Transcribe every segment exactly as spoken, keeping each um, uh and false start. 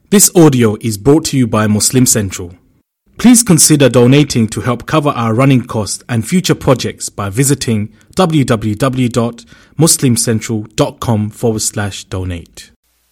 This audio is brought to you by Muslim Central. Please consider donating to help cover our running costs and future projects by visiting www.muslimcentral.com forward slash donate.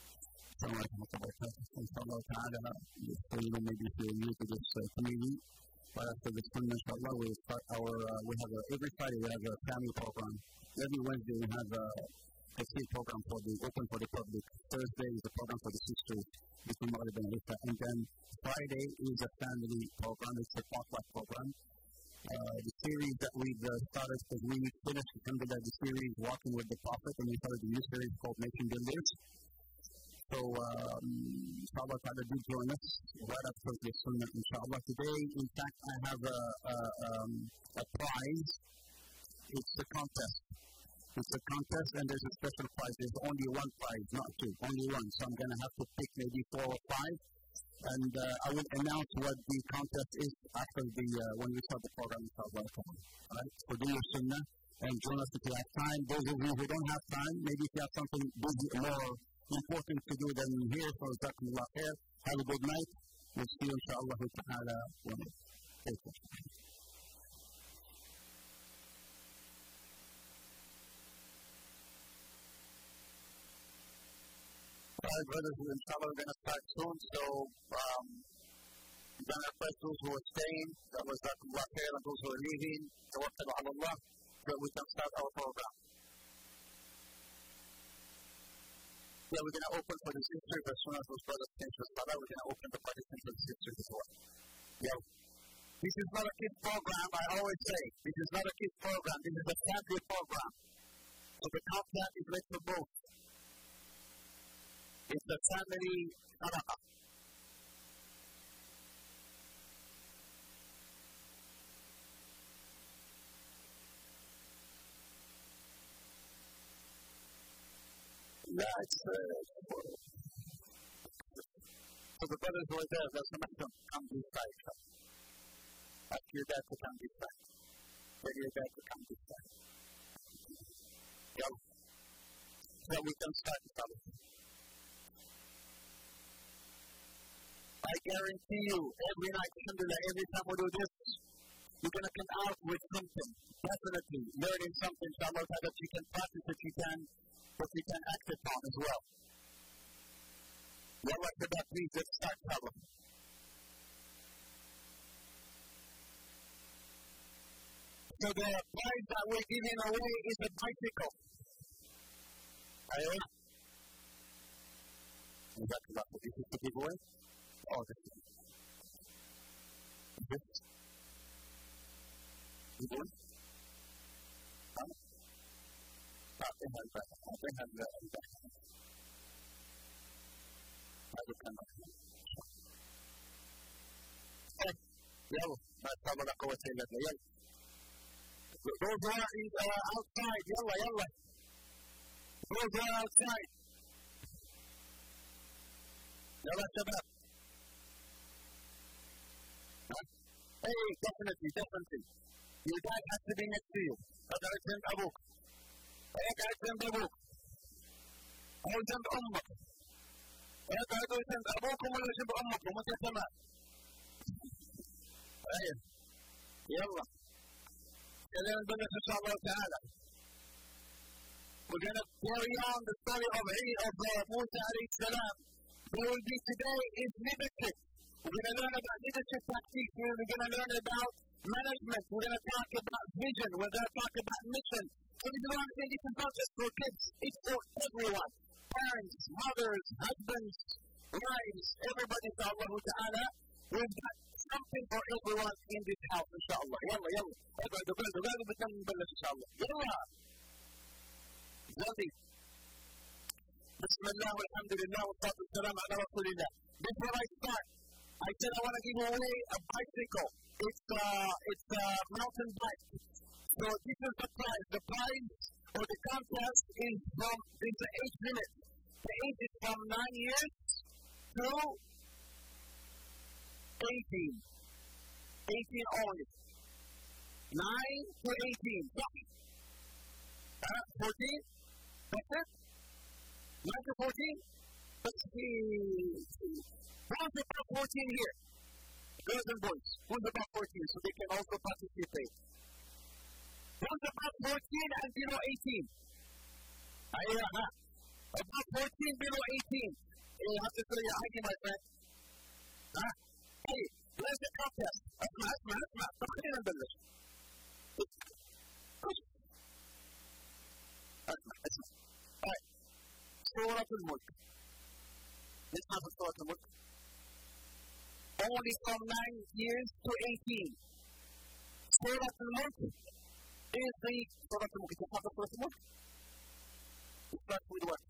But after this one, inshallah, we start our, uh, we have a, every Friday we have a family program. Every Wednesday we have a, a seed program for the, open for the public. Thursday is a program for the sisters between Maghrib and Isha. And then Friday is a family program. It's a potluck program. Uh, the series that we've uh, started, because we finished alhamdulillah, the series Walking with the Prophet, and we started a new series called Nation Builders. So, um, inshallah, ta'ala, do join us right after the sunnah, inshallah. Today, in fact, I have a, a, um, a prize. It's a contest. It's a contest, and there's a special prize. There's only one prize, not two, only one. So I'm going to have to pick maybe four or five. And uh, I will announce what the contest is after the, uh, when we start the program, inshallah. All right? So do your sunnah and join us if you have time. Those of you who don't have time, maybe if you have something busy, more important to do than here, so jazakumullah khair. Have a good night. We'll see you inshallah ta'ala when it takes us. Alright, brothers, inshallah we're going to start soon, so um, we're going to request those who are staying, that was jazakumullah khair, and those who are leaving, tawakkal ala Allah, so that we can start our program. Yeah, we're going to open for the sisters as soon as those brothers finish the salah. We're going to open the partition for the sisters as well. Yeah. This is not a kids program, I always say. This is not a kids program. This is a family program. So the content is meant for both. It's a family sadaqah. Yeah, it's uh, so the brothers who are there, there's some of them come this side. Ask your dad to come this side. Tell your dad to come this side. Yeah. So we can start the salah. I guarantee you, every night, alhamdulillah, every time we do this, you're going to come out with something. Definitely learning something, inshallah, that you can practice, that you can that we can act upon as well. Yalla Sabah, please, let's start salah. So the prize that we're giving away is a bicycle. Aywa. Is that the this is the giveaway? Oh, this is this. Giveaway? Huh? أعطيها الباقي أعطيها الباقي هذا كان يلا ما شاء الله لا قوة إلا بالله يلا those who are outside يلا يلا those who are outside يلا شباب hey definitely definitely your dad has to be next to you هذا رجل أبوك اقعد جنب ابوك او جنب امك اقعدوا جنب ابوكم ولا جنب امكم وانت تمام ايوه يلا خلينا نبلش ان شاء الله تعالى we're going to carry on the story of of uh, Musa alayhi salam. There will be today is leadership. We're going to learn about leadership tactics. We're going to learn about management. We're going to talk about vision. We're going to talk about mission. So this is one thing, this is not just for kids, it's for everyone. Parents, mothers, husbands, wives, everybody, inshallah ta'ala. We've got something for everyone in this house, inshallah. Yalla, yalla. اقعدوا اقعدوا اقعدوا بدنا نبلش inshallah. يلا. جلدي. بسم الله والحمد لله والصلاة والسلام على رسول الله. Before I start, I said I want to give away a bicycle. It's a, it's a mountain bike. So this is the prize. The prize or the contest is from, is the age limit. The age is from nine years to eighteen. eighteen only. nine to eighteen. Uh, fourteen? That's it? nine to fourteen? Let's see. Who's about fourteen here? Girls and boys. Who's about fourteen? So they can also participate. Who's about fourteen and below eighteen? Ayah. About fourteen below eighteen. You have to say your I D, my friend. Huh? Hey, where's the contest? Asma, asma, asma. Come on, English. Asma, asma. Alright. Surah Al-Mulk. Let's have a Surah Al-Mulk. Only from nine years to eighteen. Surah Al-Mulk is the Surah Al-Mulk. Is it not the Surah Al-Mulk? It starts with what?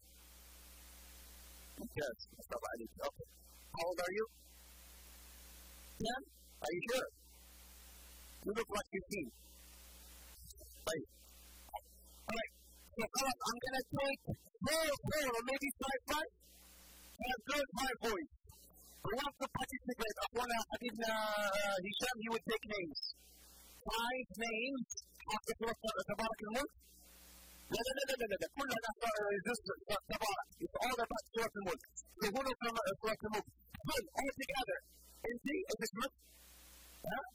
Yes, okay. How old are you? ten? Are you sure? You look like fifteen. Right. Alright. So, I'm going to take four, four, or maybe five, five. Five girls, five boys. Who wants to participate? I want to, Ibn uh, Hisham, he would take names. Five names after Tabarak al-Mulk. لا لا لا لا لا كلها just تبارك. It's all about Surah Al-Mulk. So who knows from Surah Al-Mulk? Good, all together. And see, is this much? Huh?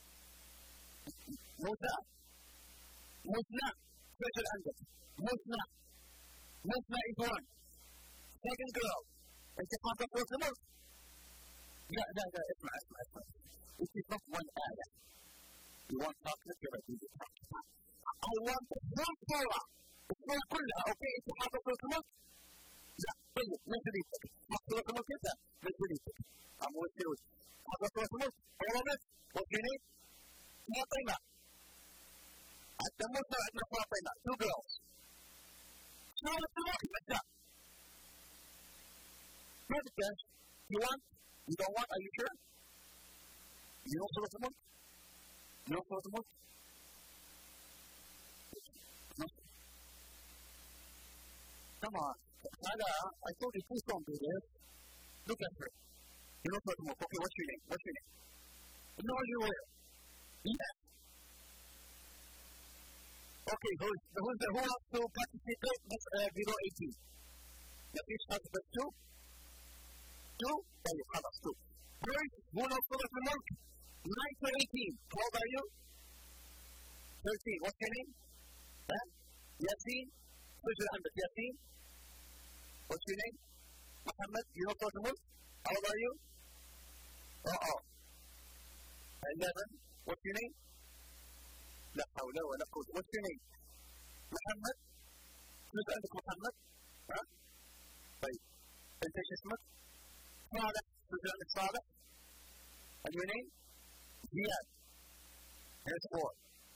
Musa. Musna. Special answer. Musna. Musna is one. Second girl. And she comes up with the Mulk. لا لا لا اسمع اسمع اسمع. This is not one ayah. You want chocolate? You're ready to talk. I want the whole Torah. الصورة كلها اوكي انت حاطط صورة الملك؟ لا طيب من جديدك حاطط صورة الملك انت من جديدك I'm with you حاطط صورة الملك all of it what's your name؟ فاطمة عندنا موسى وعندنا فاطمة two girls صورة الملك انت ما بدك you want you don't want are you sure؟ you know صورة الملك؟ you know صورة الملك؟ Come on. Nada, I told you please don't do this. Look at her. You know what? Okay, what's your name? What's your name? No, you were. Yes. Okay, who's, who's the, who wants to participate uh, below eighteen? The fish has the two? Two? Oh, you have us two. Boys, who knows what the monk? nine to eighteen. How old are you? thirteen. What's your name? Huh? Yasin? Who's your hand? Yasin? What's your name? Muhammad? You know what the monk? How old are you? Uh-oh. eleven. What's your name? لا حول ولا قوة. What's your name? محمد. شنو عندك محمد؟ ها؟ طيب. أنت ايش اسمك؟ صالح. شنو عندك صالح؟ And your name? Ziyad. Here's four.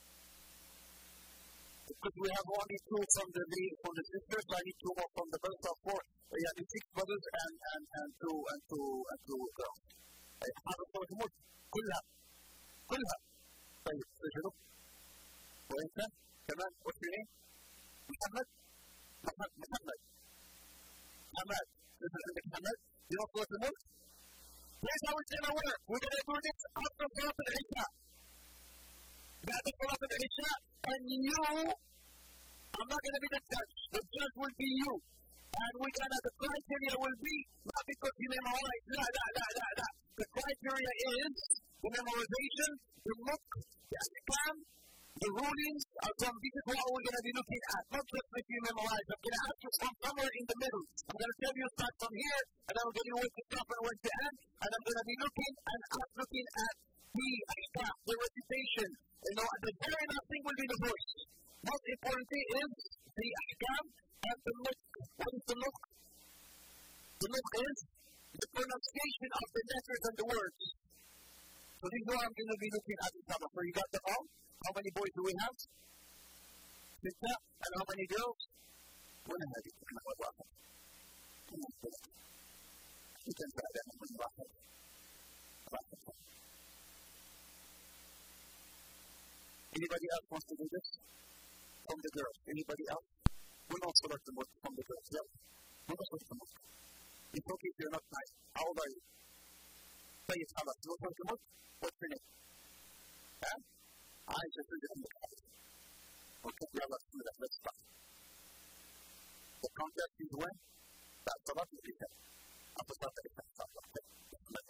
Because we have only two from the from the sisters, so I need two more from the brothers. So four. So you have six brothers and and and two and two and two girls. هذا صوت الموت كلها كلها. طيب شنو؟ وانت كمان what's your name؟ محمد محمد محمد محمد مثل عندك محمد you know صوت الموت؟ Here's how it's gonna work. We're gonna do this after صلاة العشاء. بعد صلاة العشاء and you I'm not gonna be the judge. The judge will be you. And we're gonna the criteria will be not because you memorize لا لا لا لا لا. The criteria is the memorization, the look, the ahkam, the rulings are from this is what we're going to be looking at. Not just if you memorize. I'm going to ask you from somewhere in the middle. I'm going to tell you start from here, and I'm going to where to stop and where to end, and I'm going to be looking and I'm looking at the ahkam, the recitation. You know, the very last thing will be the voice. Most important thing is the ahkam and the look. What is the look? The look is the pronunciation of the letters and the words. So this is what I'm going to be looking at in summer. So you got them all? How many boys do we have? Six. And how many girls? One and a half. You can try that one. Anybody else wants to do this? From the girls. Anybody else? We'll not select them from the girls. Yep. We'll not select them. It's okay if you're not nice. How old are you? Say it, Salah. You want to look? What's your name? Huh? I just read it in the class. Okay, yeah, let's do that. Let's start. The context is when? That's Salah to be said. After Salah, it's Salah.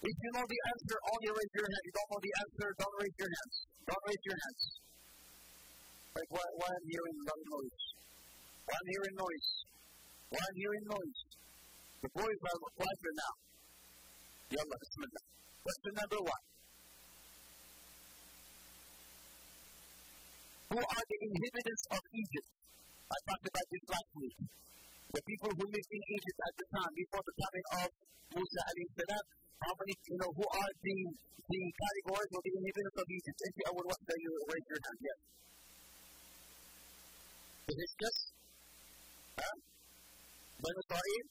If you know the answer, only raise your hand. If you don't know the answer, don't raise your hands. Don't raise your hands. Like, why, why I'm hearing a lot of noise? Why I'm hearing noise? Why I'm hearing noise? The boys are quieter now. Yalla, bismillah. Question number one. Who are the inhabitants of Egypt? I talked about this last week. The people who lived in Egypt at the time, before the coming of Musa alayhi salam, how many, you know, who are the, the categories or the inhabitants of Egypt? If you would want to raise your hand, yes. The Hyksos? Huh? Banu Israel?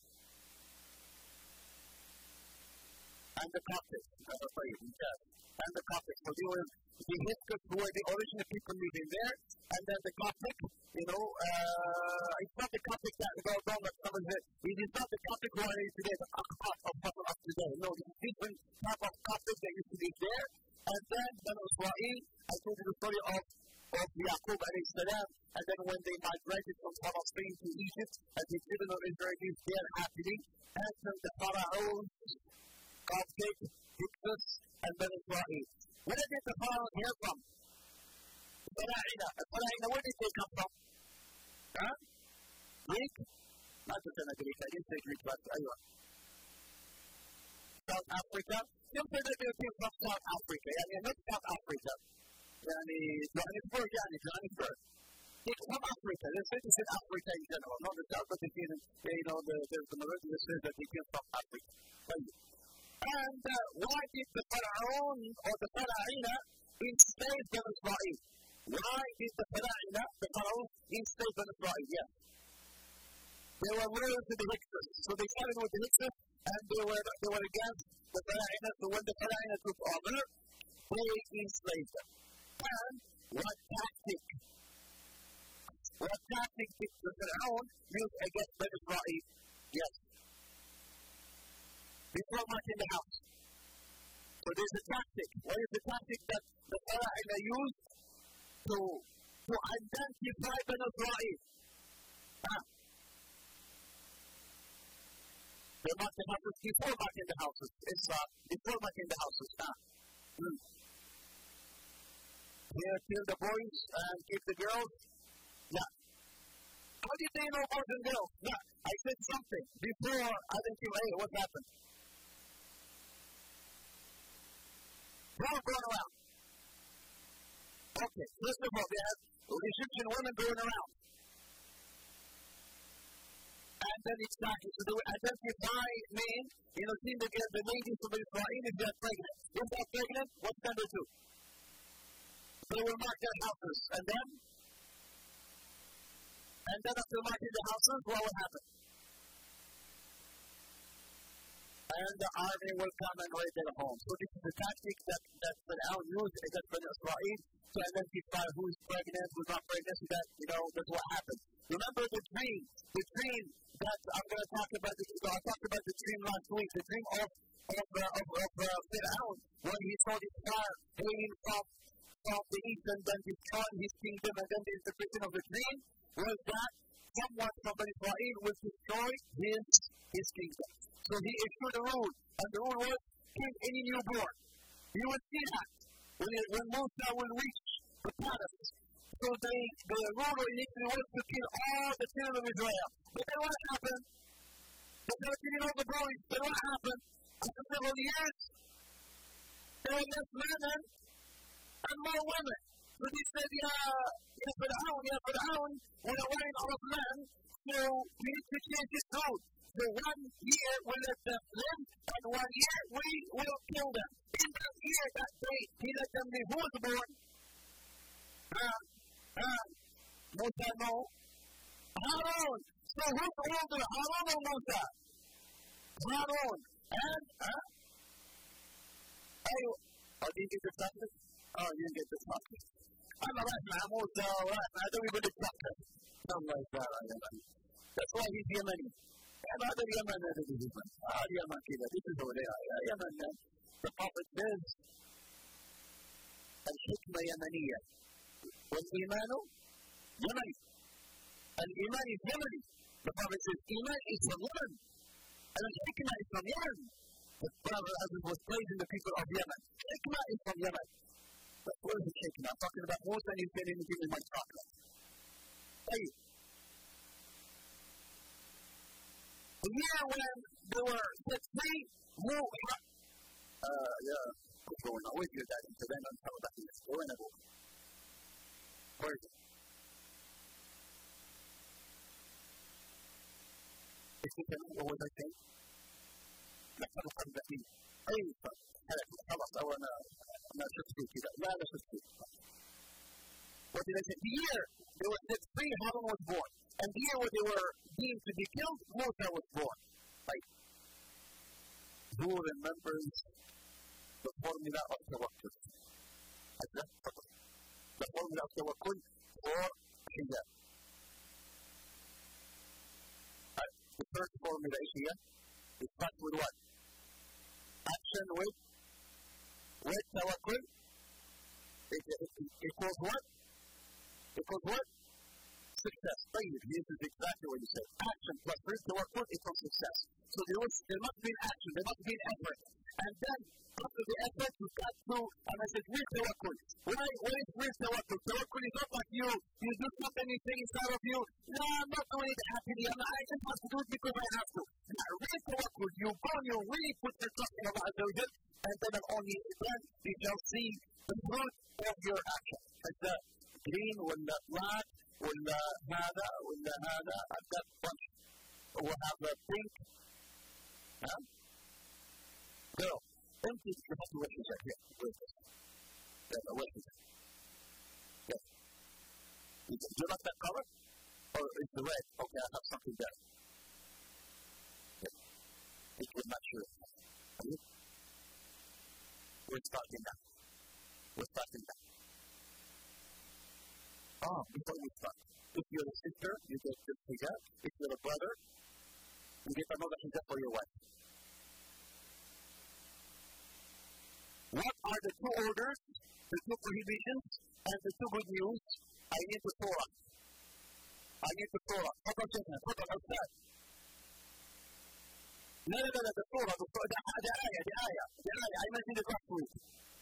And the Coptics. Yes. And the Coptics. So they were the Hyksos who were the original people living there, and then the Coptic, you know, uh, it's not the Coptic that goes on that covers it. It is not the Coptic who are today, the Aqhat of Father of today. No, it's a different type of Coptic that used to be there. And then Banu Israel, I told you the story of, of Yaqub alayhi salam, and then when they migrated from Palestine to Egypt, and the children of Israelis there happily, and then the Pharaohs, Coptic, Hyksos, and Banu Israel. Where did the Pharaohs hear from? Fara'ina. Fara'ina, where did they come from? Huh? Greek? Not just in Greek, I didn't say Greek, but anyway. South Africa? Some say that they came from South Africa. I mean, not South Africa. Yani, Johannesburg, yani, Johannesburg. They come from Africa. They say this is Africa in general. Not the South, but they, you know, the, there's the Meridian that says that they came from Africa. And uh, why did the Pharaoh or the Fara'ina enslave Banu Israel? Why did the Fara'ina, the Pharaoh, enslave Banu Israel? Yes. They were loyal to the Hyksos. So they started with the Hyksos, and they were, they were against the Fara'ina. So when the Fara'ina took over, they enslaved them. And what tactic? What tactic did the Pharaoh use against Banu Israel? Yes. Before marching the house. So there's a tactic. What is the tactic that the Fara'ina used to, to identify Banu Israel? Ah. They marched the houses before marching the houses. It's uh, before marching the houses. Ah. Hmm. Here, kill the boys and keep the girls. Yeah. How did they know boys and girls? Yeah. I said something before I didn't kill. Hey, what happened? Girls going around. Okay, first of all, they have Egyptian women going around. And then it's starting to do identify men, you know, seeing the, the ladies from Israel if they're pregnant. If they're pregnant, what's can they do? They will mark their houses. And then? And then after marking the houses, what will happen? And the army will come and raid their home. So this is the tactic that, that Pharaoh used against Banu Israel to identify who is pregnant, who is not pregnant, so that, you know, that's what happens. Remember the dream, the dream that I'm going to talk about, this, I talked about the dream last week, the dream of, of, uh, of, of uh, Pharaoh, when he saw this fire hailing from, from the east and then destroying his kingdom, and then the interpretation of the dream was that someone from Banu Israel will destroy his, his kingdom. So he issued a rule, and the rule was, kill any newborn. You will see that when, it, when Musa will reach the palace. So they, the rule initially was to kill all the children of Israel. But then what happened? They started killing all the boys. Then what happened? After several years, there were less men and more women. So they said, yeah, yeah, Pharaoh, yeah, Pharaoh, we are wearing all of men, so we need to change this rule. So one year we let them live, and one year we will kill them. In that year, that day, he let them live. Who was born? Ah, ah, Musa, no. Harun. So who's older, Harun or Musa? Harun. And, ah? Hey, oh, did you get the chocolate? Oh, you didn't get the chocolate. I'm a right now, Musa, right now. I don't even get the chocolate. Something like that, I don't know. That's why he's Yemeni. هذا اليمن هذا اليمن هذا اليمن كذا في الدولة اليمن ثقافة الناس الحكمة يمنية والإيمان يمني الإيمان يمني ثقافة الإيمان is from Yemen and الحكمة is from Yemen The Prophet was praising the people of Yemen. Hikmah is from Yemen. But where is the hikmah? I'm talking about Musa and he's getting to give me my chocolate. Hey. The year when there were set free, more. Uh, yeah. What's going on with you, Daddy? So then I'm talking about this. Go in a book. Where is it? What was I saying? لكن قبل أي خلاص أو أنا أنا شفت كذا لا لا شفت كذا. What did I say? The year they were set free, Harun was born, and the year where they were deemed to be killed, Musa was born. Like, who remembers the formula of tawakkul? The formula of tawakkul for hijab. The first formula is here. It starts with what? Action with with tawakkul. It, it, it equals what? Equals what? Success. This is exactly what you said. Action plus with tawakkul equals success. So there, was, there must be an action, there must be an effort. And then after the effort, you got through, and I said, with tawakkul. Why, why is with tawakkul? Tawakkul is not like you. You do something, you think inside of you. No, I'm not doing it happily. I'm not, I just have to do it because I have to. Now, with tawakkul, you go and you really put your trust in Allah Azza wa Jal, and then only then you shall see the fruit of your action. Like the green, ولا black, ولا هذا, ولا هذا. I've got bunch. We'll have a pink. Huh? Girl. Don't you have to wait a second. Wait a second. Yeah, wait a second. Yeah. Do you like that color? Or is the red? Okay, I have something there. Yeah. It was not sure. We're starting now. We're starting now. Oh, before we start. If you're a sister, you get this hijab. If you're a brother, you get another hijab for your wife. What are the two orders, the two prohibitions, and the two good news? I need the Torah. I need the Torah. How about that? How about that? No, no, no, no, the Torah, the Torah, the ayah, the ayah, the ayah. I mentioned it last week.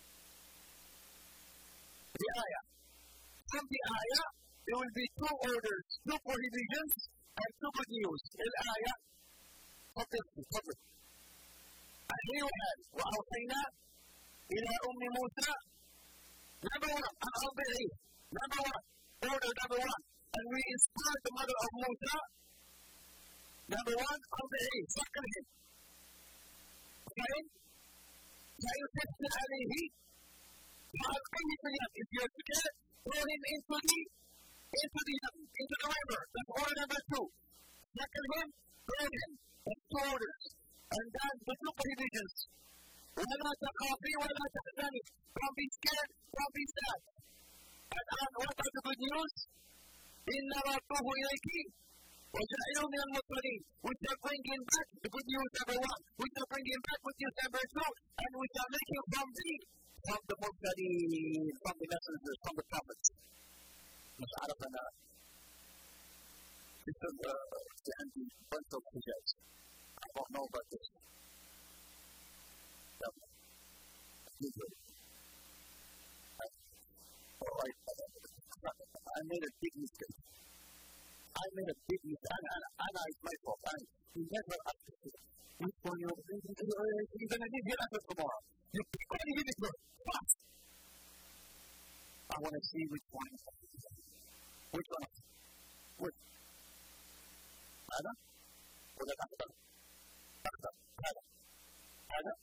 The ayah. From the ayah, there will be two orders, two prohibitions, and two good news. The ayah. فضل فضل. أيها وأوصينا إلى أم موسى number one, أربعين number one, order number one, and we inspired the mother of Musa number one, أربعين second him okay فإن تحسن عليه فألقيه في اليم if you're scared throw him into the into the into the river that's order number two second him throw him that's two orders and then the two prohibitions ولا تخافي ولا تحزني don't be scared don't be sad and on what are the good news إنا رادوه إليك وجعله من المرسلين we shall bring him back the good news number one we shall bring him back with news number two and we shall make him from the from the mursalin from the messengers from the prophets مش عارف أنا في عندي bunch of hijabs I don't know about this Alright, I made a big mistake. I made a big mistake. And, and, and I, it's my fault. And he never asked me. Which one you're going to do? You're going to need your answer tomorrow. You pick one and give it to me. Fast. I want to see which one. Which one? Which? Ada? Or the Ada? Ada? Ada? Ada?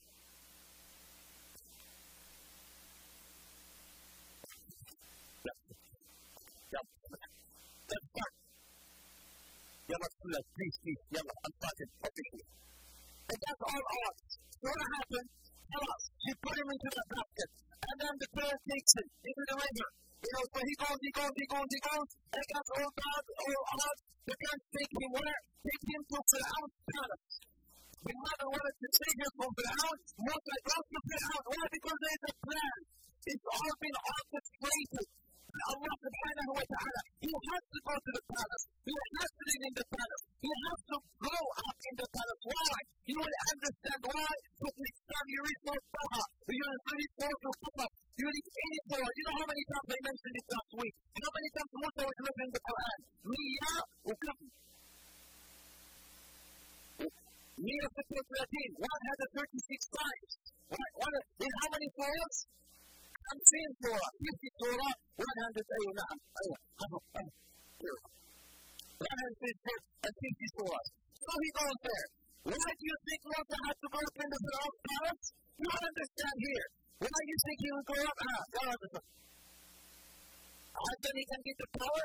Let's start. Yalla, please, please, Yalla, I'm starting officially. And that's all odds. So what happened? Tell us. She put him into the basket. And then the prayer takes him into the river. You know, so he goes, he goes, he goes, he goes. And that's all odds, all odds. The guys take him where? Take him to Fir'aun's palace. The mother wanted to take him from Fir'aun. Musa goes to Fir'aun. Why? Because there's a plan. It's all been orchestrated. Allah subhanahu wa ta'ala, he has to go to the palace. He has to live in the palace. He has to grow up in the palace. Why? You will understand why. So But next time you read more Taha, you read more Muhammad, you read any Torah. You know how many times I mentioned it last week? How many times Musa was read in the Quran? Mia ukam. Mia thirteen, one hundred thirty-six times. What, what, in how many Torahs? خمسين سورة، fifty Torah, one hundred أيوة نعم أيوة one hundred fifty Torah. So he goes there. Why do you think Musa had to go up in the Pharaoh's palace? You don't understand here. Why do you think he would go up? Ah, don't understand. I said he can get the power.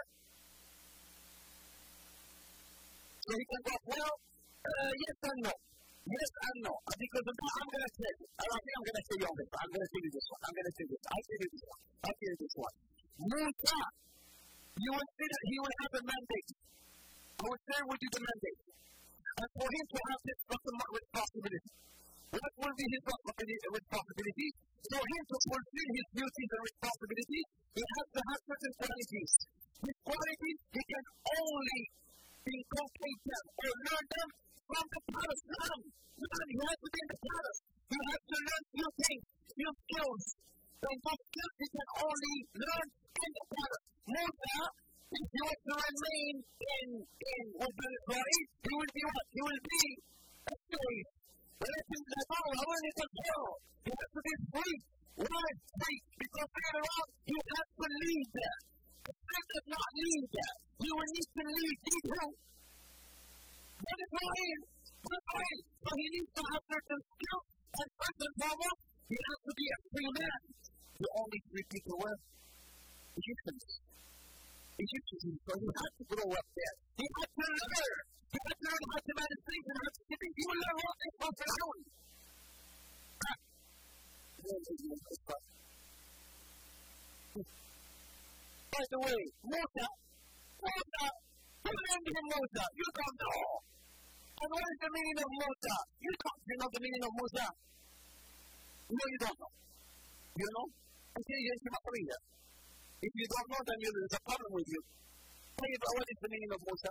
So he can go up. Well, uh, yes and no. Yes and no. Because I'm going to tell you. I think I'm going to tell you on this. I'm going to tell you this one. I'm going to tell you this. I'll tell you this one. I'll tell you this one. Musa, you would see that he would have a mandate. I would share with you the mandate. And for him to have this responsibility. What will be his responsibility? For him to fulfill his duties and responsibilities, he has to have certain qualities. These qualities, he can only inculcate them or learn them from the palace. Now, he has to be in the palace. He has to learn new things, new skills. And those skills he can only learn in the palace. Musa, if he was to remain in, in with the Israel, he will be what? He will be a slave. Let him let go. I want him to go. He has to be free. Why free? Because later on, he has to lead them. The slave does not lead them. He will need to lead people. What is going? What is going? So he needs to have certain skills. And first and foremost, he has to be a free man. The only free people were Egyptians. Egyptians, so he had to grow up there. He had to learn. He had to learn how to manage things and how to do things. He will learn all this from Pharaoh. By the way, Musa, Musa, who named him Musa? You don't know. And what is the meaning of Musa? You don't you know the meaning of Musa? No, you don't know. You know? Okay, yes, you must read it. If you don't know, then there's a problem with you. What is the meaning of Musa?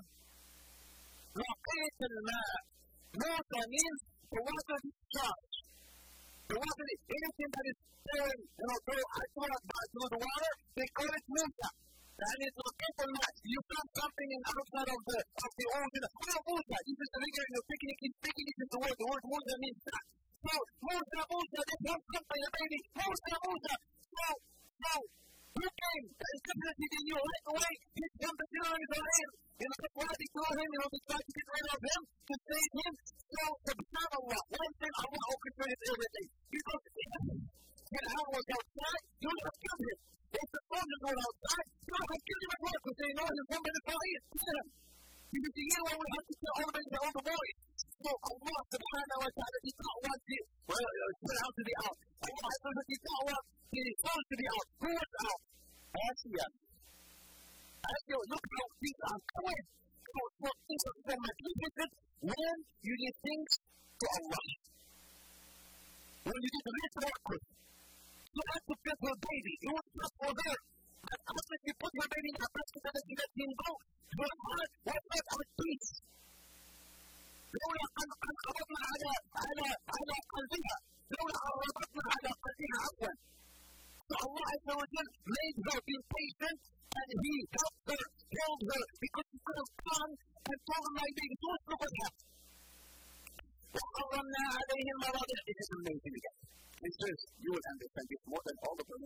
Musa means the water discharge. The water is anything that is pouring, you know, through, I throw it back through the water, they call it Musa. And it's a paper match. You found something in outside of the of the ocean. Oh, Musa, this is the regular, you're picking it, picking it is the word. The word Musa means that. So, Musa, Musa, they found something, a baby. Musa, Musa. So, so, who came? That is definitely the new right away. He's come to kill Israel. You know, that's why they kill him. You know, they try to get rid of him, to save him. So, subhanAllah, one thing Allah orchestrated everything. Because when I was outside, you would have killed him. If the soldiers were outside, you would have killed him at work because they know he's going to fire. Kill him. Because the year would have to kill all the all the boys. So, Allah subhanahu wa ta'ala did not want it. Well, put out to the out. Allah did not want He is supposed to be out. Who was out? Asya. Asya, look how things are going. So, so things are so much different when you give things to Allah. When you give the least work. So that's to get her baby. It was just for her. But after she put her baby in her breast, and she let him go, her heart was not at peace. لولا أن أنقضنا على على على قلبها لولا أن ربطنا على قلبها عفوا. So Allah Azza wa Jal made her be patient and He helped her, held her, because He could have come and told her, my baby, don't look at that. وَحَرَّمْنَا عَلَيْهِمْ مَرَاضِعَ. This is amazing again. It says, you will understand this more than all of them.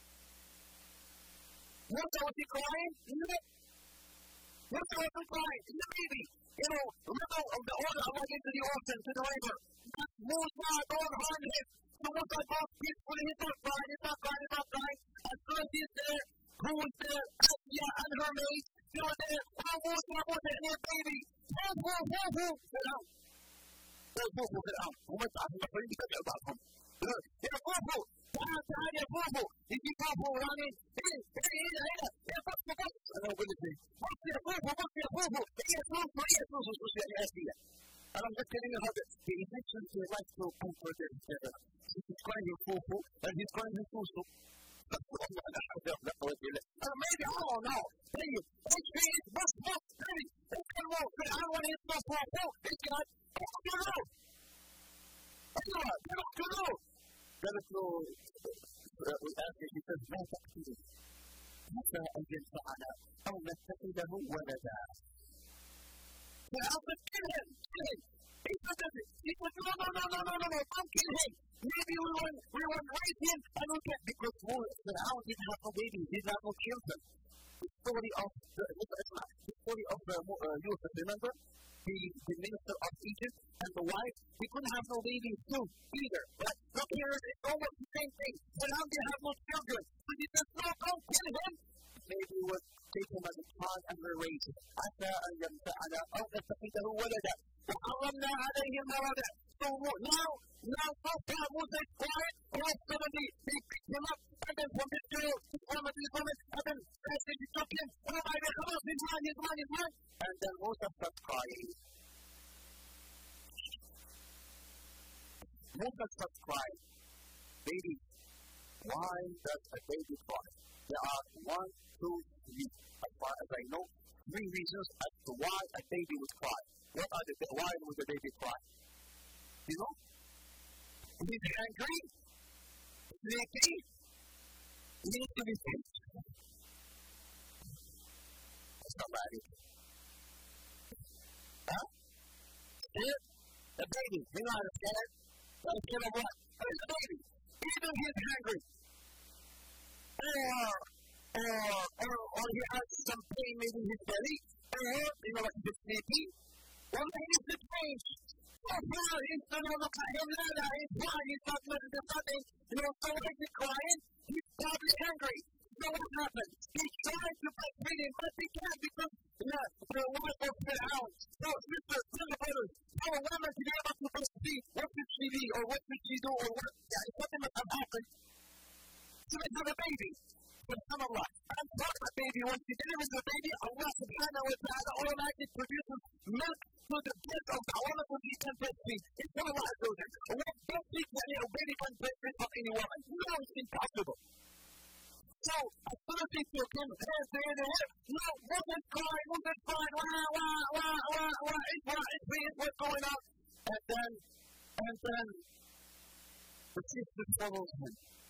What was he crying? No. What was he crying? It's the baby. You know, river of the order Allah into the ocean, to the river. Musa, don't harm him. So Musa goes peacefully, he's not crying, he's not crying, he's not crying. As soon as he's there, who was there? Asya and her maid. They were there. Oh, Musa, Musa, and your baby. Woo, woo, woo, woo. Sit down. Woo, woo, woo, sit down. Who was that? I'm afraid to tell about him. Yeah, woo, woo. Ta'ala, ta'ala, woo, woo. If you go, woo, running. Hey, hey, hey, hey. Yeah, what's the what's? I don't know what it is. What's the woo, woo, what's the woo, woo? Yeah, woo, woo, yeah, woo, woo, woo, yeah, Asya. And I'm just telling you how the, the Egyptians were like to comfort their together. So he's crying his fufu, and he's crying his fufu. Uh, maybe, I don't know. Tell you, which means, what's what? Tell me, they can walk, but I want his fufu. They cannot. I don't know. أيوة كانوا كانوا قالت له والآخر she says ما تقتله حتى أن ينفعنا أو نتخذه ولدا. فأعطت kill him, kill him. He said that he said no no no no no no no don't kill him. Maybe we will we will raise him and we can because Fir'aun didn't have no baby, he didn't have no children. The story of the the story of the uh, Yusuf, remember? The, the minister of Egypt and the wife, he couldn't have no babies too either. But look here, it's almost the same thing. Fir'aun didn't have no children. So he says, no, don't kill him. Maybe we would take him as a child and raise him. حتى أن ينفعنا أو نتخذه ولدا وحرمنا عليه المواد. So now, now so far Moses is quiet, all suddenly they picked him up and then from this girl to one of these women and then as they took him, oh my God, his man, his man, his man. And then Moses starts crying. Moses starts crying. Baby, why does a baby cry? There are one, two, three, as far as I know, three reasons as to why a baby would cry. What are the, why would the baby cry? You know? He's angry. Sleepy. He needs to be fed. Somebody. Huh? Scared? The baby. You know how to scare? I'm scared of what? It's a baby. Even he's hungry. Or, or, or, or he has some pain maybe in his belly. Or, you know, like he's sleepy. Or maybe it's the pain. So far, he's not going to look at him later. He's fine. He's not going to do nothing. You know, so when he's crying, he's probably angry. So what happens? He's trying to breastfeed him, but he can't because yeah, the wife will fit out. So, sisters, brothers, for a woman to be able to breastfeed, what should she be, or what should she do, or what? Yeah, something must have happened. She might have a baby. SubhanAllah. I'm talking about baby. When she delivers the baby, Allah subhanahu wa ta'ala automatically produces milk to the breast of the woman who she can breastfeed. It's not Allah has done it. A woman breastfeeds any a baby can breastfeed from any woman. No, it's impossible. So, as soon as he took him, hands there in the hip, no, woman's crying, woman's crying, wah, wah, wah, wah, wah, it's wah, it's me, it's what's going on. And then, and then, the sister follows him.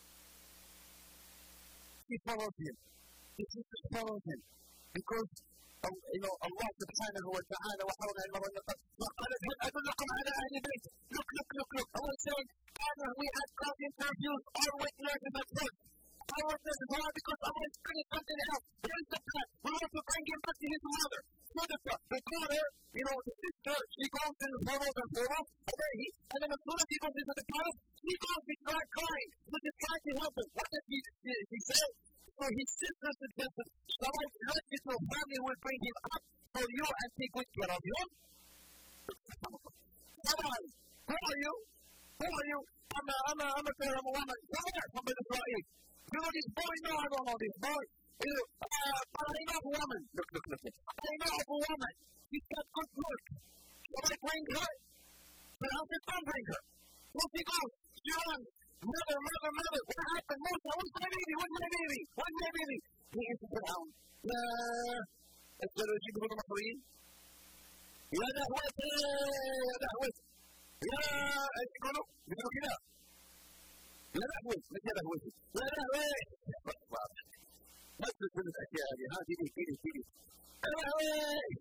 He follows him. The sister follows him. Because, um, you know, Allah subhanahu wa ta'ala wa hawla al-marana أدلكم على أهل بيت. Look, look, look, look. Allah is saying, Father, we have got interviews, our witnesses at first. Our witnesses are because Allah is bringing something else. What is the plan? We want to bring him back to his mother. So the, the daughter, you know, the sister, she goes and follows and follows, and then, he, and then as soon as he goes into the palace, she goes to start crying. So she's trying to help him. What does he, he, he say? So his sister suggested, shall I let you to a family who will bring him up for you and take good care of you? Come on. Who are you? Who are you? I'm a, I'm a, I'm a girl, I'm a woman. Come here, from the Israel. You know this boy? No, I don't know this boy. You know, uh, but I know a woman. Look, look, look. I know of a woman. She's got good looks. Shall I bring her? But how can I bring her? So she goes. She runs. Mother, mother, mother. What happened? Musa, where's my baby? Where's my baby? Where's my baby? He answers Fir'aun. لا أقدر أجيبه المصريين. يا دهوتي يا دهوتي. يا ايش يقولوا؟ يقولوا كذا. لا دهوتي، مش يا دهوتي. لا دهوتي. ما تقول الاشياء هذه، هذه كذي كذي كذي. لا دهوتي.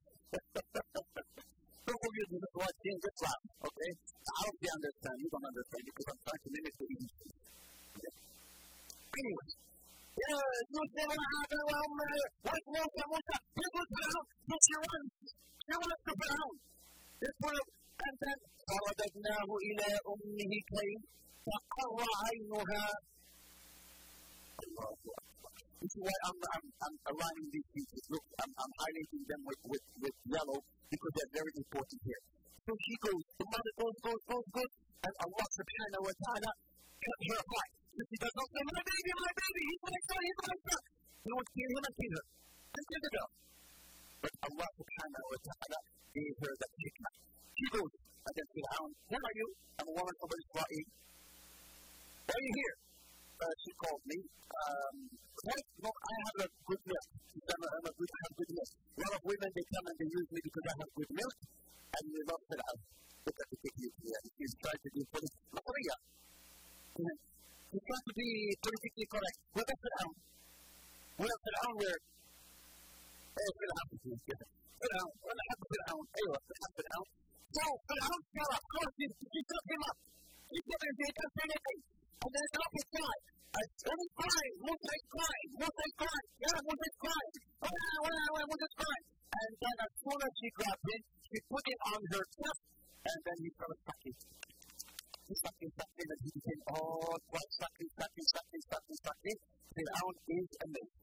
Don't forget to watch things that's loud, okay? I hope you understand. You don't understand because I'm trying to limit the English. Okay? Anyway. Yeah, you say what happened, well, what Musa, Musa, you go down, but she runs. She wants to down. This one, and then, فرددناه إلى أمه كي تقر عينها. Allah Akbar. This is why I'm, I'm, I'm aligning these pieces. Look, I'm, I'm highlighting them with, with, with yellow because they're very important here. So she goes, the mother goes, goes, goes, goes, and Allah subhanahu wa ta'ala cut her heart. So she does not say, my baby, my baby, he's my son, he's my son. You know, kill him and kill her. Just kill the girl. But Allah subhanahu wa ta'ala gave her that hikmah. She goes, and then Fir'aun, who are you? I'm a woman of Israel. Why are you here? uh, she called me. Um, what, no, I have a good milk. I'm a, I'm a good, I have good milk. A lot of women, they come and they use me because I have good milk, and they love that I look at the technique here. He's trying to be politically correct. He's trying to be politically correct. Well, that's it out. Well, that's it out where, oh, it's going to happen to you. Put out. Well, it happened to out. Hey, what's going to happen out? So, put out, fell up. Of course, she, she took him up. She took him, she doesn't say anything. And then it's up his side. And he's crying. Musa's crying. Musa's crying. Yeah, Musa's crying. Oh, yeah, well, yeah, well, Musa's crying. And then as soon as she grabbed him, she put it on her chest, and then he started sucking. He sucking, sucking, and he became all quite sucking, sucking, sucking, sucking, sucking. Fir'aun is amazed.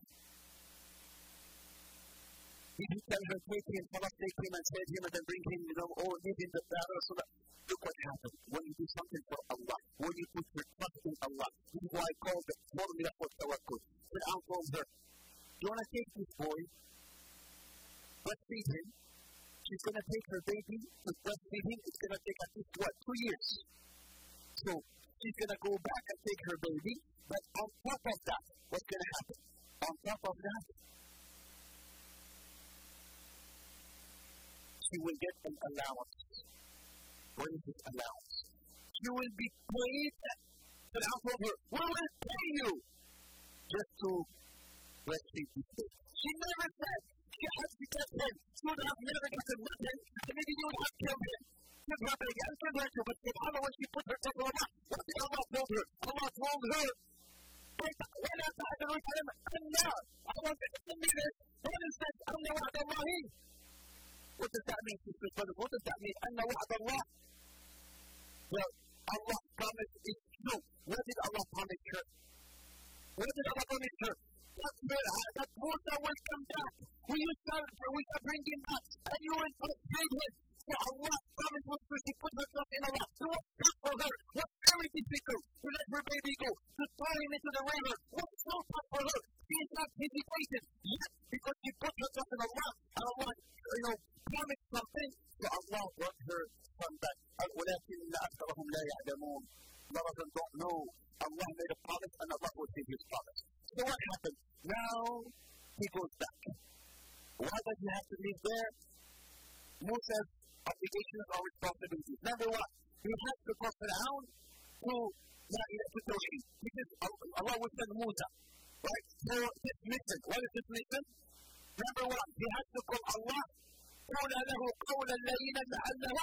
He didn't tell her, take him, Salah, take him, and save him, and then bring him, you know, or leave in the battle. So that, look what happens when you do something for Allah, when you put your trust in Allah. This is why I call the formula for tawakkul. Fir'aun told her, do you want to take this boy, breastfeed him? She's going to take her baby to breastfeed him. It's going to take at least, what, two years? So she's going to go back and take her baby, but on top of that, what's going to happen? On top of that, she will get an allowance. What is this allowance? She will be paid. But I told her, we will pay you just to breastfeed this baby. She never said she had to get him. She would have never gotten nothing, and maybe you would have killed him. She would have again killed her, but subhanAllah, when she put her trust in Allah, what did Allah told her? Allah told her, when I died, I will tell him, Allah, I want you to send me this. What is this? Allah wa'ad Allahi. What does that mean, sister brothers? What does that mean? Allah wa'ad Allah. Well, Allah's promise is true. What did Allah promise her? What did Allah promise her? That, that Musa will come back. We will start, we shall bring him back, and you will save him. So Allah's promise was to she put herself in Allah. So what's tough for her? What's very difficult to let her baby go? To throw him into the river? What's so tough for her? She is not hesitated. Yes, because she put herself in Allah. And Allah, you know, promised something. So Allah brought her son back. ولكن أكثرهم لا يعلمون. A lot of them don't know. Allah made a promise and Allah will give his promise. So what happened? Now he goes back. Why does he have to live there? Musa's obligations or responsibilities. Number one, he has to go Fir'aun to La ilaha Tawheed. Because Allah will send Musa. Right? So this mission. What is this mission? Number one, he has to call Allah. قول له قولا لينا لعله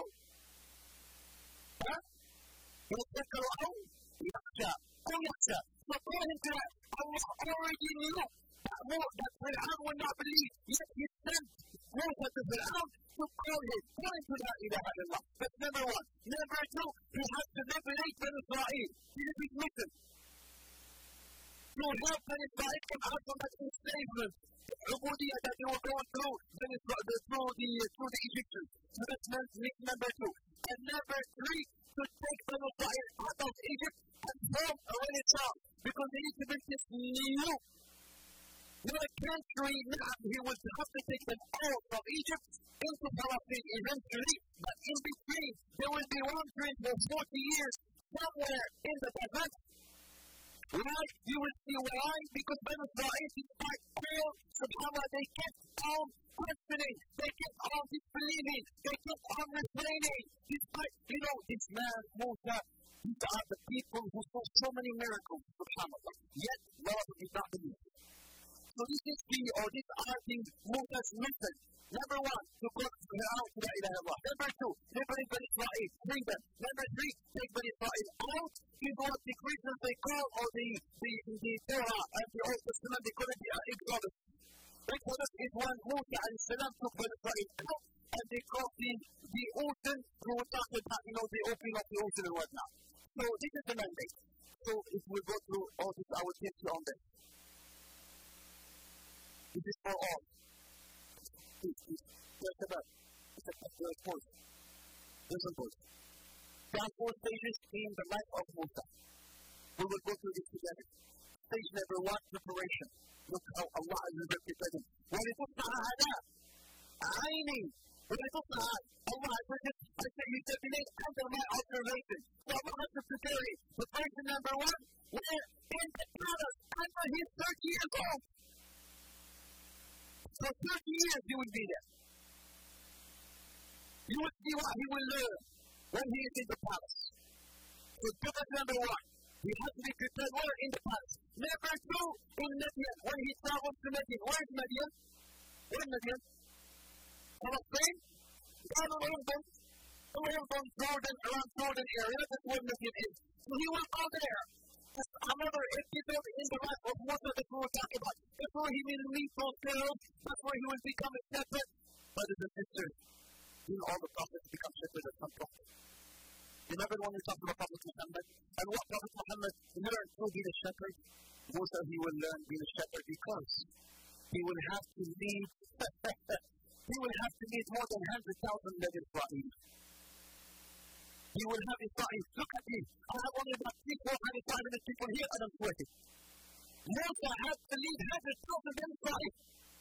يذكر أو يخشى أو يخشى. So call him to that. Allah already knew that, that Fir'aun will not believe. Yet he sent Musa to Fir'aun to call him. Call him to La ilaha illallah. That's number one. Number two, he has to liberate Ben Israel. This is his mission. To help Ben Israel come out from that enslavement. Ubudiyya that they were going through, then it's through the, through the Egyptians. So that's number two. And number three, to take Ben Israel out of Egypt and form a Renaissance. Because they need to make this new. Not a country, now he will have to take them all from Egypt into Palestine eventually. But in between, there will be wandering for forty years somewhere in the desert. Why? You will see why? Because Ben Israel, despite all, subhanAllah, they kept on questioning, they kept on disbelieving, they kept on refraining. Despite, you know, this man, Musa, these are the people who saw so many miracles, subhanAllah. Yet, Lord did not believe. So this is the, or these are the Musa's mission. Number one, to go out to La ilaha illallah. Number two, liberate Ben Israel, bring them. Number three, take Ben Israel out. Is what the Christians they call, or the the the Torah and the Old Testament they call it the Exodus. Exodus is when Musa and Salam took Ben Israel out, and they crossed the the ocean. We will talk about, you know, the opening of the ocean and whatnot. So this is the mandate. So if we go through all this, I will take you on this. This is for all. Just about. It's a particular point. Listen to it. There are four stages in the life of Musa. We will go through this together. Stage number one, preparation. Look how Allah is representing. وَلِتُصْنَعَ عَلَىٰ عَيْنِي وَلِتُصْنَعَ Allah has written, I say you definition under my observation. So Allah has to prepare it. Preparation number one, where in the palace after he's thirty years old. For thirty years he will be there. You will see what he will learn when he is in the palace. So purpose number one, he has to be prepared well in the palace. Number two, in Madian, when he travels to Madian. Where is Madian? Where is Madian? Palestine? Down around them. Around from Jordan, around Jordan area, that's where Madian is. So he will go there. That's another episode in the life of Musa that we were talking about. That's where he will meet those girls. That's where he will become a shepherd. Brothers and sisters, will all the prophets become shepherds at some point? Remember when we talked about Prophet Muhammad? And what Prophet Muhammad learned to be a shepherd? Musa, he will learn being a shepherd because he will have to lead, he will have to lead more than one hundred thousand men in Israel. He will have Israel. Look at me. I have only about three, four hundred, five hundred people here and I'm sweating. Musa had to lead one hundred thousand men in Israel.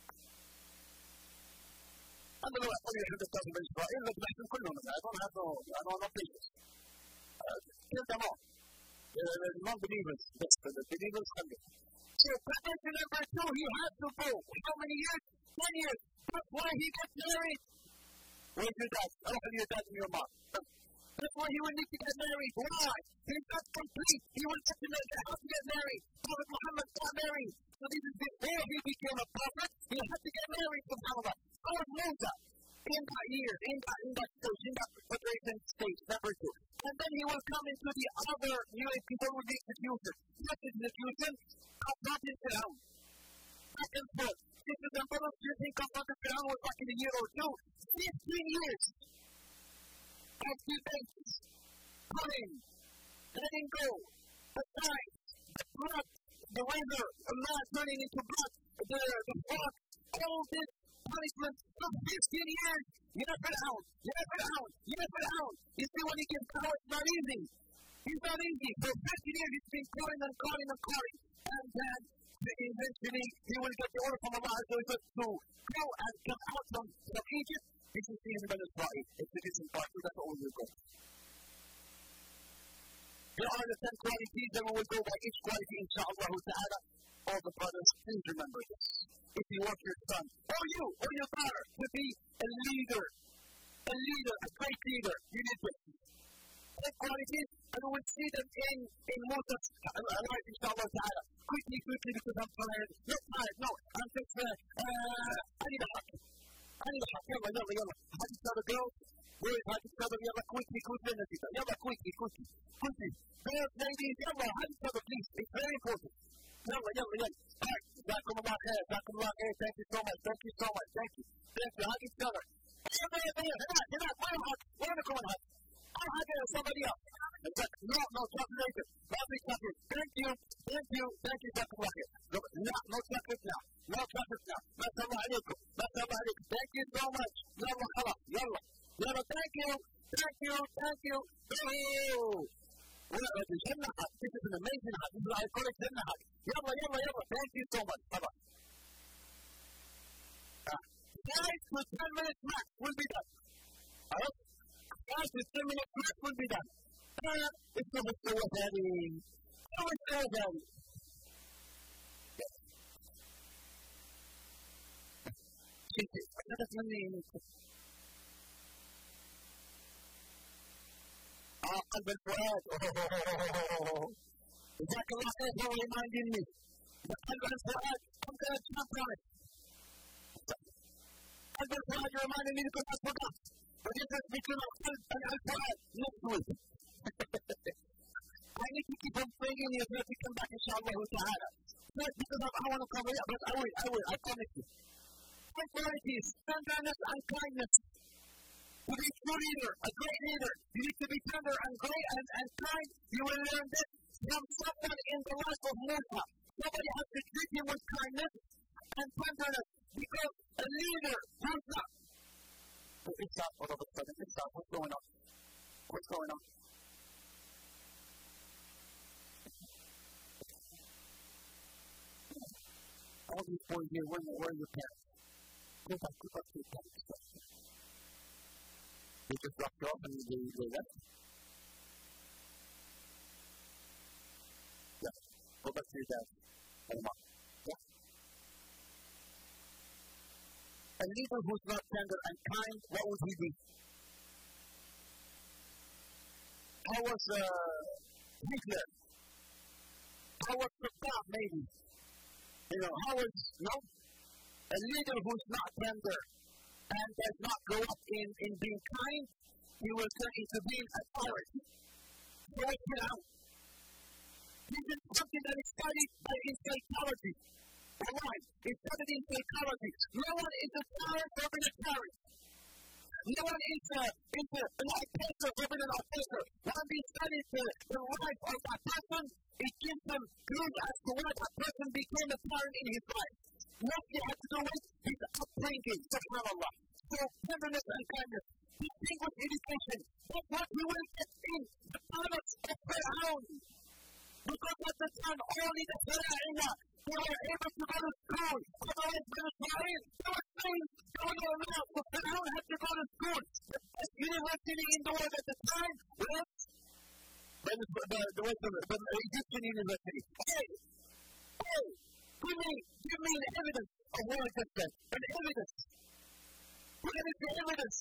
And the Lord, only one hundred thousand men in Israel. Look, I don't have no, I don't have no patience. Kill them all. The non-believers, yes, the believers come in. So, preparation number two, he has to go. How many years? Ten years. That's why he gets married. Where's your dad? I don't have your dad in your mouth. That's why he will need to get married. Why? He's not complete. He will get to know how to get married. Prophet Muhammad got married. So this is before he became a prophet. He had to get married, subhanAllah. So was Musa. In that year, in that, in that stage, in that preparation stage, number two. And then he will come into the other new people with the execution. First execution, confronting Fir'aun. Back and forth. This is the brothers you think confronting Fir'aun was back in a year or two. Fifteen years of debates, pulling, letting go, the time, the blood, the weather, the man turning into blood, the, the fog, all this punishment of fifteen years. You never out, you never out, you never out. You see when he gets power, it's not easy. It's not easy. For fifteen years he's been calling and calling and calling. And then eventually he will get the order from Allah to go and come out from, from Egypt. This is the end of Israel. It's the distant part, so that's what we will go. There are the ten qualities that we will go by each quality, inshaAllah ta'ala. All the brothers, please remember this. If you want your son, or you, or your daughter, to be a leader, a leader, a great leader, you need this. Ten qualities, and we will see them in, in Musa's life, inshaAllah ta'ala. Quickly, quickly, because I'm tired. Not tired, no. I'm just, uh, uh, I need a hug. I need a hug. Yalla, yalla, yalla. How do you tell the girls? Where is how do you tell them? Yalla, quickly, quickly, Nasita. Yalla, quickly, quickly, quickly. Girls, ladies, yalla, how do you tell them, please? It's very important. Yalla, yalla, yalla. All right. Jazakumullah khair. Jazakumullah khair. Thank you so much. Thank you so much. Thank you. Thank you. Hug each other. Yalla, yalla, yalla. Hina, hina. One hug. One hug. One hug. I'll hug somebody else. No, no, talk later. Lovely chocolate. Thank you. Thank you. Thank you, Jazakumullah khair. No, no chocolate now. No chocolate now. Masallah alaikum. Masallah alaikum. Thank you so much. Yalla, khalas. Yalla. Yalla, thank you. Thank you. Thank you. Oh. Jannah hug. This is an amazing hug. This is an iconic Jannah hug. Yalla, yalla, yalla. Thank you so much. Bye-bye. Uh, five to ten minutes max will be done. Alright? Five to ten minutes max will be done. Uh, it's so much so heavy. So much so heavy. Yes. Jesus. That's my name. Ah, قلب الفؤاد. جزاك الله خير for reminding me. قلب الفؤاد. I'm going to jump on it. قلب الفؤاد reminding me because I forgot. The difference between القلب and الفؤاد. Next week. I need to keep on bringing you so we come back inshallah ta'ala. Not because I want to cover it, but I will, I will, I promise you. Five qualities, tenderness and kindness. To be a true leader, a great leader, you need to be tender and great and, and kind. You will learn this from someone in the life of Musa. Somebody has to treat him with kindness and tenderness because a leader, Musa. It's up all of a sudden. It's up. What's going on? What's going on? All these boys here, where, where are your parents? Go back, go back to your parents. They just dropped you off and they, they left? Yeah. Go back to your dad. Yeah. A leader who's not tender and kind, what would he be? How was uh, Hitler? How was Saddam, maybe? You know, how was, no? A leader who's not tender and does not grow up in, in being kind, he will turn into being a tyrant. Break it out. This is something that is studied by in psychology. Alright, it's studied in psychology. No one is a tyrant over the tyrant. No one is a, is a, an oppressor over an oppressor. When we study the, the life of that person, it gives them clues as to why that person became a tyrant in his life. What he had to do with his upbringing, subhanAllah. So, tenderness and kindness. Distinguished education. That's what we will get in the palace of Fir'aun. Because at the time, only the Fir'aun they were able to go to school. Otherwise, the Israel, they were things going around. So Fir'aun had to go to school. The best university in the world at the time was the, the, the, the, the, the Egyptian university. Hey! Hey! Give me, give me the evidence of what I just said. An evidence. What is the evidence?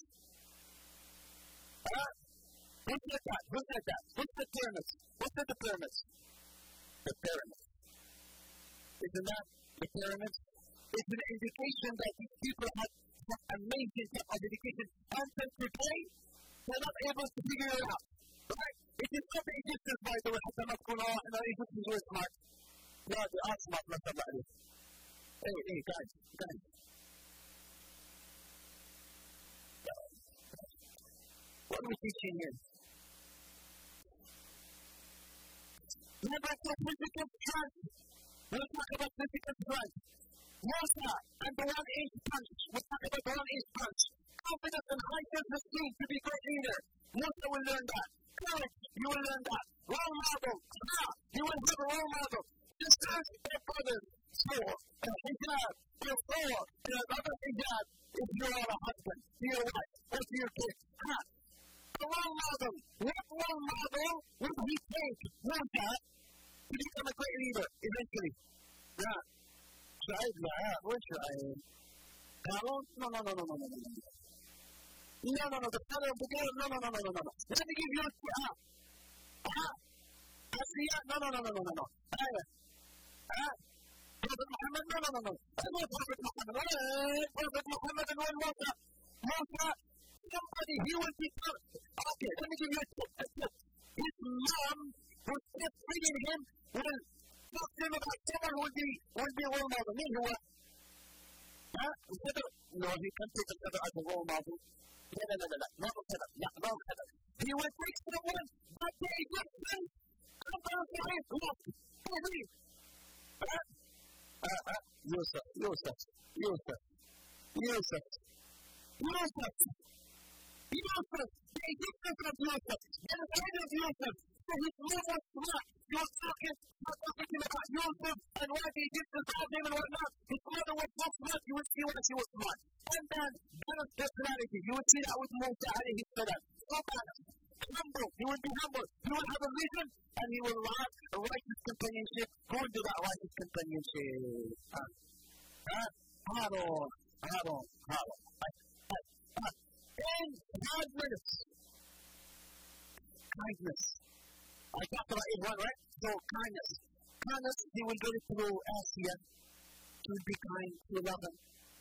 Uh, who said that? Who said that? What's the pyramids? What's the pyramids? The pyramids. Isn't that the pyramids? It's an indication that these people had some amazing type of education. Until today, they're not able to figure it out. Right? It is not the Egyptians, by the way, and the Egyptians were smart. No, they are smart, not somebody. Hey, hey, guys, guys. What are we teaching here? Remember, it's a physical strength. We'll talk about physical strength. Musa and the one-inch punch. We'll talk about the one-inch punch. Confidence and high self-esteem to be great leader. Musa will learn that. Courage, you will learn that. Role model. Ah, you will have a role model. Just ask your brother for a hijab, or for another hijab if you are a husband, to your wife, or to your kids. Ah, a role model. What role model would he take Musa to become a great leader eventually? Yeah. Shu'aib, yeah. Where's Shu'aib? Harun? No, no, no, no, no, no, no, no. No, no, no, the father of the girl? No, no, no, no, no, no, no. Let me give you a ah. Ah. Asiyah? No, no, no, no, no, no, no. Ah. Ah. Prophet Muhammad? No, no, no, no. I know Prophet Muhammad. Hey, Prophet Muhammad and one Musa. Musa, somebody, he will be perfect. Okay, let me give you a tip. A tip. His mom, who's just feeding him, will talk to him about someone who will be, will be a role model. Me, who will? Huh? No, he can't take each other as a role model. No, no, no, no, no. Not each other. No, no, no. He will take someone that they just think, I'm going to say, look, hey, leave. Huh? Uh, uh, Yusuf, Yusuf, Yusuf, Yusuf, Yusuf, Yusuf, the Egyptians of Yusuf, the head of Yusuf, so his mom was smart. He was talking, not talking about Yusuf and why the Egyptians called him and whatnot. His mother was so smart, you would see why she was smart. And then, balanced personality, you would see that with Musa alayhi salam. So balanced. Humble, he would be humble. He would have a vision, and he will have a righteous companionship. Who will do that righteous companionship? Huh? Huh? Harun, Harun, Harun. And kindness. Kindness. I talked about it one, right? So, kindness. Kindness, he will get it through Asiyah. He will be kind, he will love him.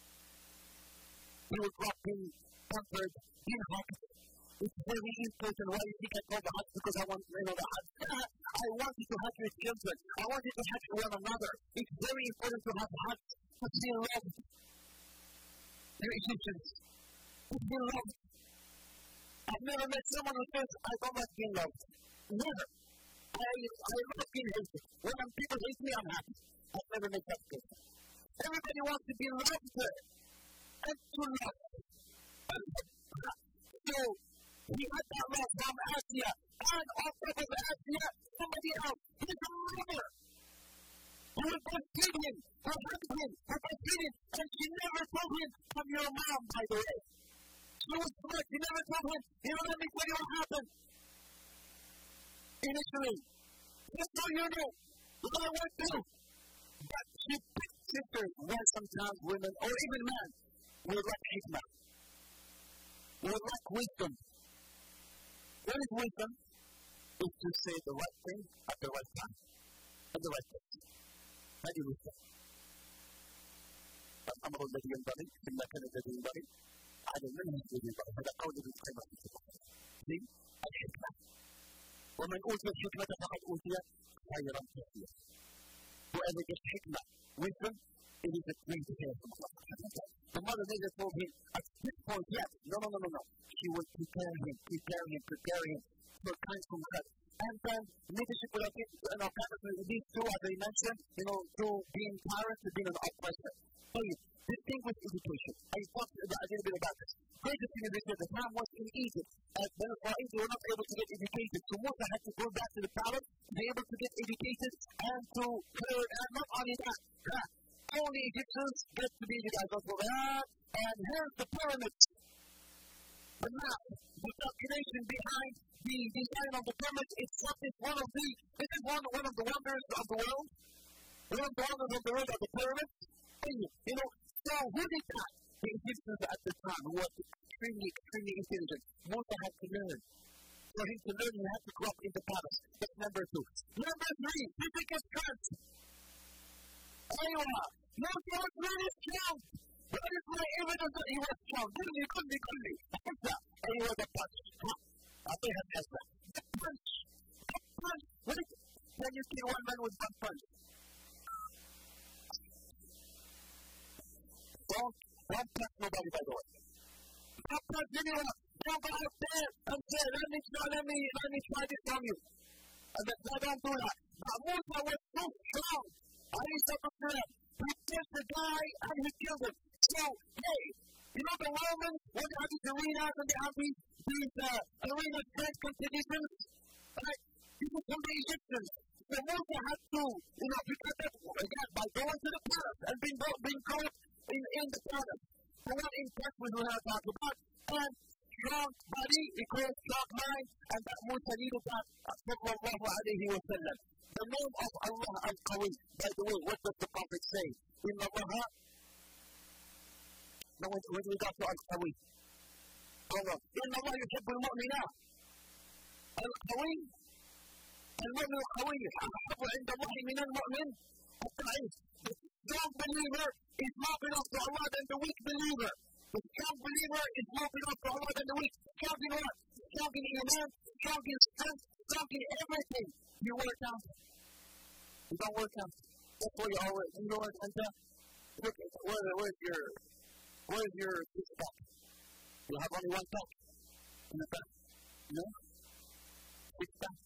He will drop him, comfort, being happy. It's very important. Why do you think I call the Hajj? Because I want, you know, the Hajj. I want you to have your children. I want you to have one another. It's very important to have Hajj, to feel loved. You're Egyptians. To feel loved. I've never met someone who says, I don't like being loved. Never. I, I love being hated. When people hate me, I'm happy. I've never met that person. Everybody wants to be loved and to love. So, he had that love from Asiyah, and on top of Asiyah, somebody else, his mother, who would breastfeed him, who hugged him, who breastfeed him, and she never told him, I'm your mom, by the way. She was smart, she never told him, you know, let me tell you what happened. Initially, just so you know, You know what to do. But she picked sisters where sometimes women, or even men, will lack hikmah. Will lack wisdom. What is wisdom? Is to say the right thing at the right time. At the right place. That is wisdom. الأمر الذي ينبغي في المكان الذي ينبغي على المنهج الذي ينبغي هذا قول ابن القيم رحمه الله في الحكمة ومن أوتي الحكمة فقد أوتي خيرا كثيرا. Whoever gets hikmah, wisdom, it is a great thing from Allah. The mother never told him at this point yet. No, no, no, no, no. She would prepare him, prepare him, prepare him for kinds from her. And then leadership will have in our parents, these two, as I mentioned, you know, to being parents, to being an oppressor. So this thing with education. I talked about, a little bit about this. Greatest thing is that the time was in Egypt. And then they were not able to get educated. So Musa had to go back to the palace to be able to get educated and to learn. And not only that, that only Egyptians get to be educated. And here's the pyramids. The map, the calculation behind the design of the pyramids, it's one of the, this is one, one of the wonders of the world. One of the wonders of the world are the pyramids. You know, so who did that? The Egyptians at the time, who were extremely, extremely intelligent. Musa had to learn. For him to learn, he had to grow up in the palace. That's number two. Number three, physical strength. Aywa, Musa was really strong. What is my evidence that he was strong? Kulli, kulli, kulli. Hezza. And he was a punch. I think that's Hezza. The punch. The punch. What is it? Can you kill one man with one punch? Don't, don't touch nobody, by the way. Don't touch anyone. Don't go out there and say, let me try, let me, let me try this on you. And then, no, don't do that. But Musa was so strong. And he said to them, he kissed the guy and he killed him. So, hey, you know the Romans, when they have these arenas and they have these, these uh, arena strength competitions, right? People from the Egyptians. So Musa had to, you know, because of, again, by going to the palace and being, being called In, in the palace. The one in touch with who I talked about. And strong body equals strong mind. And that Musa needed that. Sallallahu alayhi wa sallam. The name of Allah al-Qawi. By the way, what does the Prophet say? In Allah. Now when, when we got to al-Qawi. Allah. In Allah yuhibbu al-mu'mina. Al-Qawi. Al-mu'min al-Qawi. أحب عند الله من المؤمن الضعيف. The strong believer is more belongs to Allah than the weak believer. The strong believer is more belongs to Allah than the weak. Strong in what? Strong in iman, strong in strength, strong in everything. You work out. You don't work out. That's where you always, you know what I'm saying? Look, where, where's your, where's your six pack? You have only one pack in the back. No? Six pack.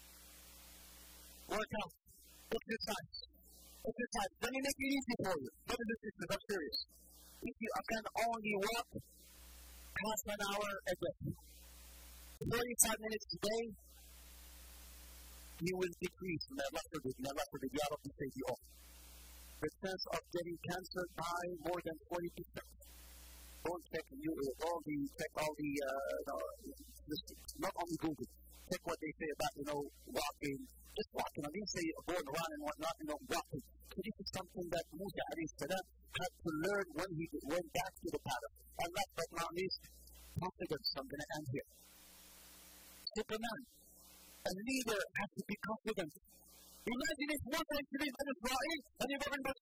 Work out. Exercise. Exercise. Let me make it easy for you. Brothers and sisters, I'm serious. If you can only walk half an hour a day, thirty-five minutes a day, you will decrease. May Allah forbid, may Allah forbid, Ya Rabbi save you all. The chance of getting cancer by more than forty percent. Don't check you, all the, check all the, uh, no, not only Google. Check what they say about, you know, walking. Just walking. I didn't say going around and whatnot, you know, walking. So this is something that Musa alayhi salam had to learn when he went back to the palace. And last but not least, confidence. I'm going to end here. Superman. A leader has to be confident. Imagine if Musa is to be in Israel and he wasn't